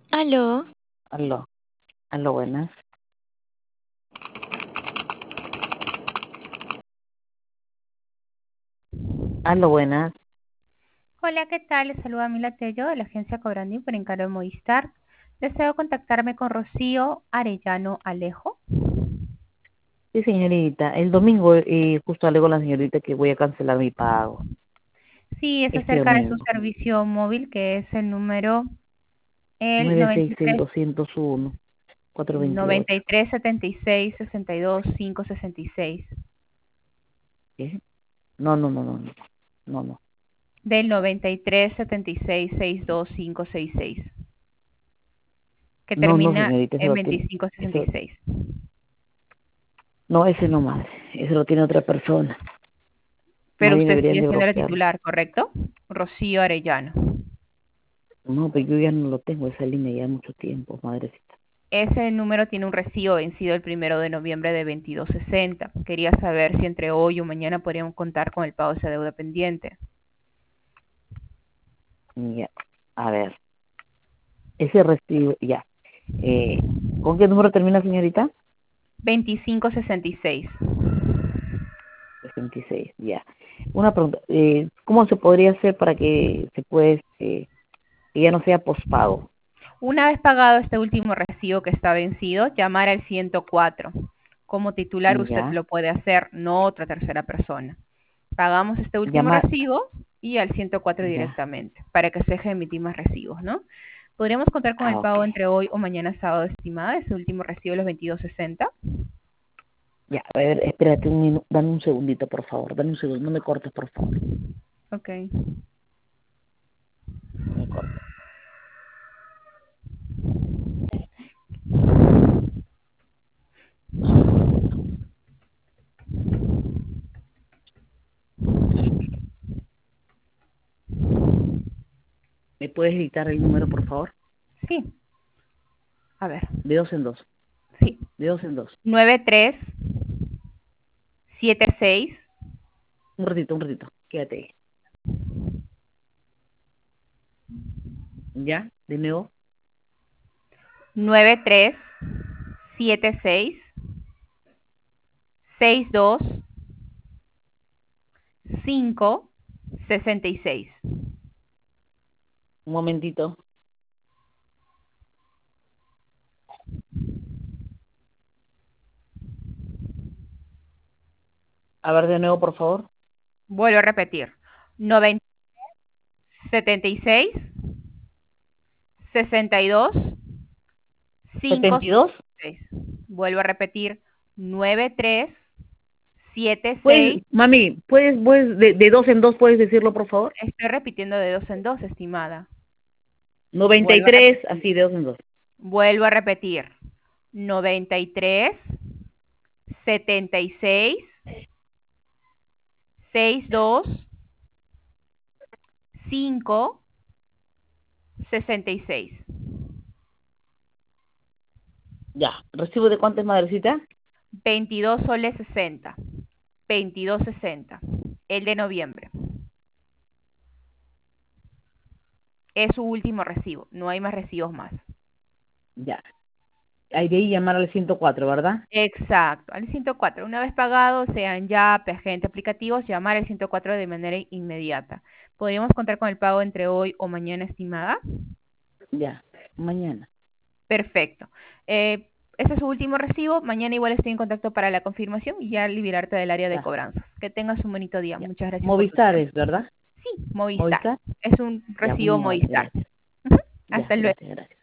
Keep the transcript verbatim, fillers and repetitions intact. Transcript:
Aló, Aló, aló, buenas. Aló, buenas. Hola, ¿qué tal? Les saluda Mila Tello de la agencia Cobrandín por encargo de Movistar. Deseo contactarme con Rocío Arellano Alejo. Sí, señorita, el domingo eh, justo alegó la señorita que voy a cancelar mi pago. Sí, es Este acerca de su domingo. servicio móvil, que es el número el nueve seis noventa y seis tres dos cero uno cuatro dos noventa ocho. y tres setenta y seis sesenta y dos cinco sesenta y seis. ¿Qué? No, no, no, no, no, no, no. Del noventa y tres setenta y seis sesenta y dos cinco sesenta y seis, que No, no, termina señorita, ese en lo tiene. veinticinco sesenta y Eso, seis. no, ese no, madre. Ese lo tiene otra persona. Más Pero bien usted deberían sigue de siendo la bloquearlo. titular, ¿correcto? Rocío Arellano. No, pero yo ya no lo tengo, esa línea ya mucho tiempo, madrecita. Ese número tiene un recibo vencido el primero de noviembre de veintidós sesenta. Quería saber si entre hoy o mañana podríamos contar con el pago de esa deuda pendiente. Ya, a ver, ese recibo, ya. Eh, ¿con qué número termina, señorita? veinticinco sesenta y seis. sesenta y seis, ya. Una pregunta, eh, ¿cómo se podría hacer para que se pueda, este, que ya no sea pospago? Una vez pagado este último recibo que está vencido, llamar al ciento cuatro. Como titular usted Ya, lo puede hacer, no otra tercera persona. Pagamos este último llamar, recibo y al ciento cuatro ya, directamente, para que se deje de emitir más recibos, ¿no? Podríamos contar con el ah, ok, pago entre hoy o mañana sábado estimada, ese último recibo de los veintidós sesenta. ya, a ver, espérate un minuto, dame un segundito, por favor, dame un segundo, no me cortes, por favor, Ok. no me cortes. A ver, un segundo. ¿Me puedes editar el número, por favor? Sí, a ver, De dos en dos, sí. de dos en dos. nueve tres siete seis Un ratito, un ratito, quédate ahí. ¿Ya? De nuevo, nueve tres siete seis seis dos cinco sesenta y seis. un momentito. A ver, de nuevo, por favor. Vuelvo a repetir. noventa setenta y seis sesenta y dos cinco ¿setenta y dos? seis. Vuelvo a repetir. nueve tres siete seis. Puedes, mami, ¿puedes, puedes, de, de dos en dos puedes decirlo, por favor? Estoy repitiendo de dos en dos, estimada. noventa y Vuelvo a, rep- tres, así, de dos en dos. vuelvo a repetir. noventa y tres setenta y seis sesenta y dos cinco sesenta y seis. Ya. ¿Recibo de cuánto es, madrecita? veintidós soles sesenta. veintidós sesenta. El de noviembre. Es su último recibo. No hay más recibos más. Ya. Hay de ahí llamar al ciento cuatro, ¿verdad? Exacto. Al ciento cuatro. Una vez pagado, sean ya agente aplicativos, llamar al ciento cuatro de manera inmediata. ¿Podríamos contar con el pago entre hoy o mañana, estimada? Ya. Mañana. Perfecto. Eh, este es su último recibo. Mañana igual estoy en contacto para la confirmación y ya liberarte del área de Ya. cobranzas. Que tengas un bonito día. Ya. Muchas gracias por tu Movistar tiempo. es, ¿verdad? Sí, Movistar. Movistar. Es un Ya, muy recibo amable. Movistar. Gracias. Ujú. Ya, Hasta luego. gracias, gracias.